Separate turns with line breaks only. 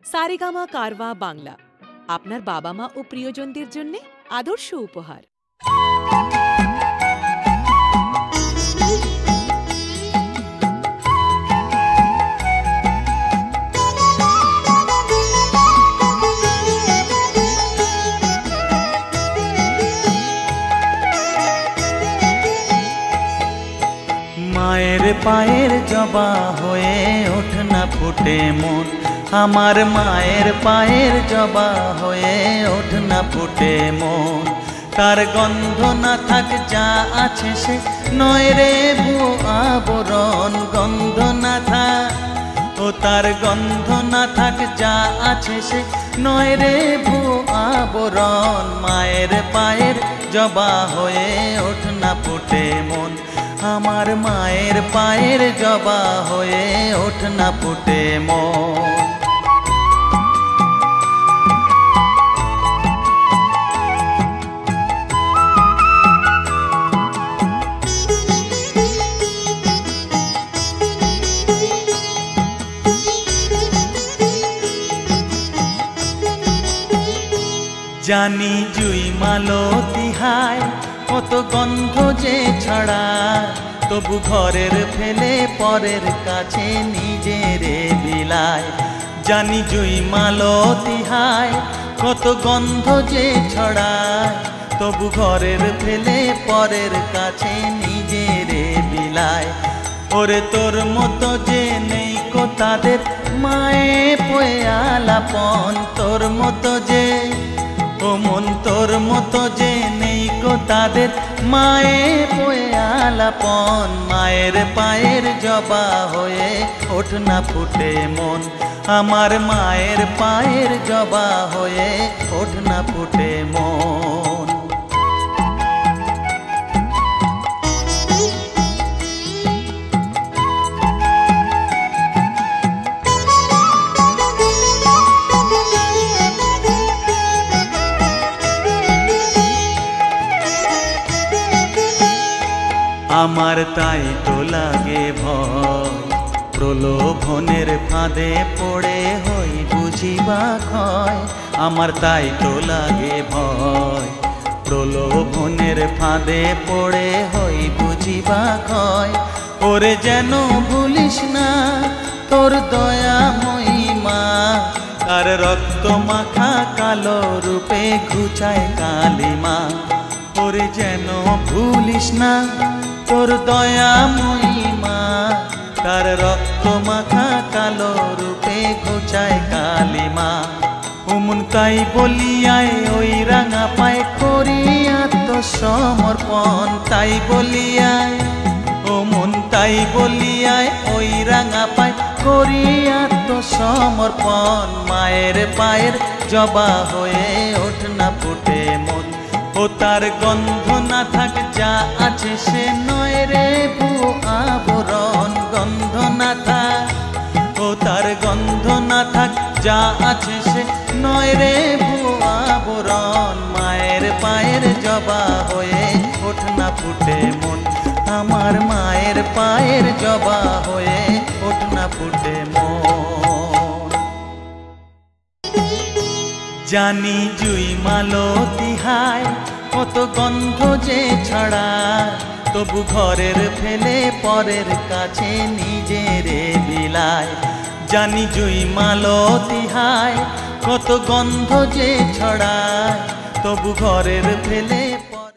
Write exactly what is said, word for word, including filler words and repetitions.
সারেগামা কারওয়া বাংলা আপনার বাবা মা ও প্রিয়জনদের জন্য আদর্শ উপহার।
মায়ের পায়ের জবা হয়ে ওঠ না ফুটে মন, আমার মায়ের পায়ের জবা হয়ে ওঠ না ফুটে মন। তার গন্ধ না থাক যা আছে সে নয় রে ভুয়ো আবরণ, গন্ধ না থাক ও তার গন্ধ না থাক যা আছে সে নয় রে ভুয়ো আবরণ। মায়ের পায়ের জবা হয়ে ওঠ না ফুটে মন, আমার মায়ের পায়ের জবা হয়ে ওঠ না ফুটে মন। জানি জুই মালতী হায় কত গন্ধ যে ছড়ায়, তবু ঘরের ফেলে পরের কাছে নিজেরে বিলায়। জানি জুই মালতী হায় কত গন্ধ যে ছড়ায়, তবু ঘরের ফেলে পরের কাছে নিজেরে বিলায়। ওরে তোর মতো যে নেই কো তাদের মায়ে পয়ে আলাপন, তোর মতো যে ও মন তোর মতো যে নেই কো তাদের মায়ে পয়ে আলাপন। মায়ের পায়ের জবা হয়ে ওঠ না ফুটে মন, আমার মায়ের পায়ের জবা হয়ে ওঠ না ফুটে মন। আমার তাই তো লাগে ভয়, প্রলোভনের ফাঁদে পড়ে হই বুঝিবা ক্ষয়। আমার তাই তো লাগে ভয়, প্রলোভনের ফাঁদে পড়ে হই বুঝিবা ক্ষয়। ওরে যেন ভুলিস না তোর দয়া মহিমা, তার রক্ত মাখা কালো রূপে ঘুচায় কালিমা। ওরে যেন ভুলিস না তোর দয়া মহিমা, তার রক্ত মাখা কালো রূপে ঘুচায় কালিমা। ওমন তাই বলিয়ায় ওই রাঙা পায় করি আত্মসমর্পণ, তাই বলিয়ায় ওমন তাই বলিয়ায় ওই রাঙা পায় করি আত্মসমর্পণ। মায়ের পায়ের জবা হয়ে ওঠ না ফুটে মন, ও তার গন্ধ না থাক যা আছে সে নয় রে ভুয়ো আবরণ, গন্ধ না থাক ও তার গন্ধ না থাক যা আছে সে নয় রে ভুয়ো আবরণ। মায়ের পায়ের জবা হয়ে ওঠ না ফুটে মন, আমার মায়ের পায়ের জবা হয়ে ওঠ না ফুটে মন। জানি জুই মালতী হায় কত গন্ধ যে ছড়ায়, তবু ঘরের ফেলে পরের কাছে নিজেরে বিলায়। জানি জুই মালতী হায় কত গন্ধ যে ছড়ায়, তবু ঘরের ফেলে